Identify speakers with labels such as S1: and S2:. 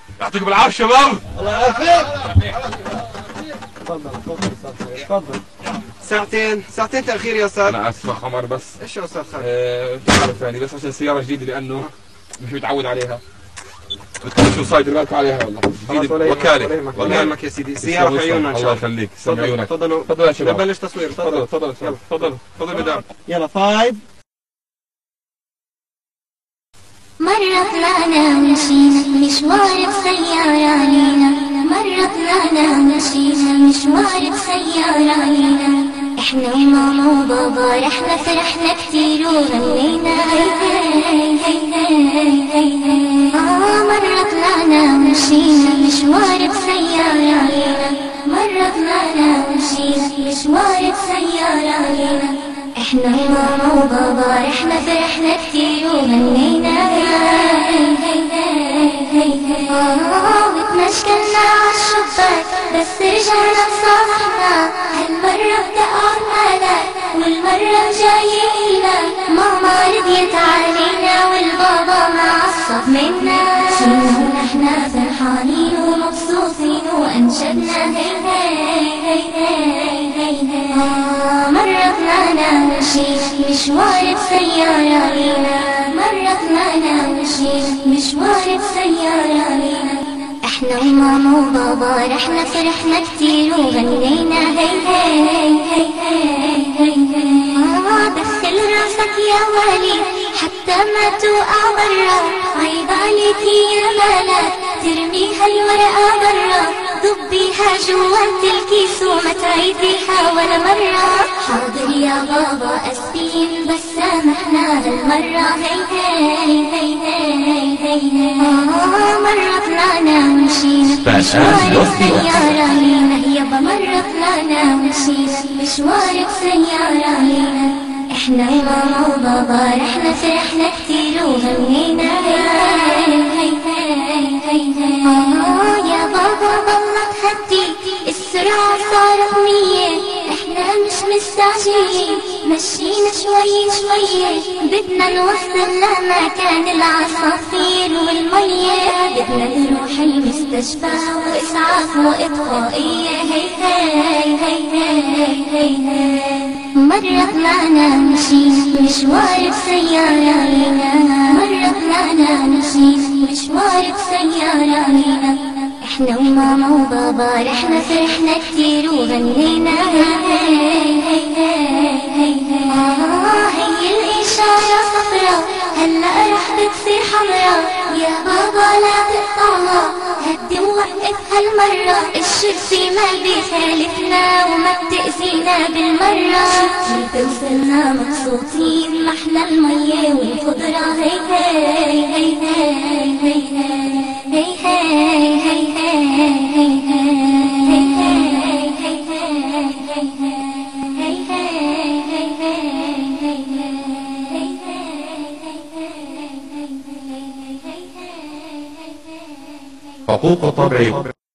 S1: يعطيكم العافيه شباب.
S2: الله يعافيك. تفضل تفضل تفضل. ساعتين تأخير يا أستاذ.
S1: أنا آسف يا قمر بس.
S2: إيش يا أستاذ خالد؟
S1: تعرف يعني بس عشان سيارة جديدة لأنه مش متعود عليها. شو صايد بالكم عليها والله. وكالة.
S2: الله يهمك يا سيدي، سيارة في عيوننا إن شاء الله.
S1: الله يخليك، سمي عيونك.
S2: تفضلوا
S1: تفضل يا شباب.
S2: نبلش تصوير.
S1: تفضل تفضل تفضل تفضل مدام.
S2: يلا 5.
S3: مرة طلعنا ومشينا مشوار بسيارة لينا، مرة طلعنا ومشينا مشوار بسيارة لينا، احنا وماما وبابا رحنا فرحنا كتير وغنينا هي هي هي هي هي. مرة طلعنا ومشينا مشوار بسيارة لينا، مرة طلعنا ومشينا مشوار بسيارة لينا، احنا وماما وبابا رحنا فرحنا كتير وغنينا هي هي هي هي. وتمشكلنا عالشباك بس رجعنا تصافحنا، هالمرة بدقوا المالك والمرة جايينا، ماما رضيت علينا والبابا معصب منا، شينا ونحنا فرحانين ومبسوطين وانشدنا هي هي هي هي هي. مرة طلعنا ومشينا مشوار بسيارة لينا، مرة طلعنا ومشينا مشوار بسيارة لينا، احنا وماما وبابا رحنا فرحنا كتير وغنينا هي هي هي هي هي هي. دخل راسك يا ولي حتى ما توقع برا، عيب عليكي يا مالك ترمي هالورقة برا، ضبيها جوات الكيس وما تعيديها ولا مرة. حاضر يا بابا اسفين بس سامحنا هالمرة هي هي هي هي هي هي. مرة طلعنا ومشينا مشوار بسيارة لينا، يابا مرة طلعنا ومشينا مشوار بسيارة لينا، احنا وماما وبابا رحنا فرحنا كتير وغنينا هي هي هي هي هي. يا بابا ضلت خدي السرعة صارت 100، احنا مش مستعجلين مشينا شوي شوي، بدنا نوصل لمكان العصافير والمية، بدنا نروح المستشفى واسعاف واطفائية هي هي هي هي هي. مرة طلعنا ومشينا مشوار بسيارة لينا، مرة طلعنا ومشينا مشوار بسيارة لينا، احنا وماما وبابا رحنا فرحنا كتير وغنينا هي هي هي هي هي. هي الإشارة صفرا هلا رح بتصير حمرا، يا بابا لا تقطعها هدي ووقف هالمرة، الشرطي ما بيخالفنا وما بتأذينا بالمرة، توصلنا مبسوطين محلى المية والخضرة هي هي هي هي هي هي هي هي
S4: حقوق طبع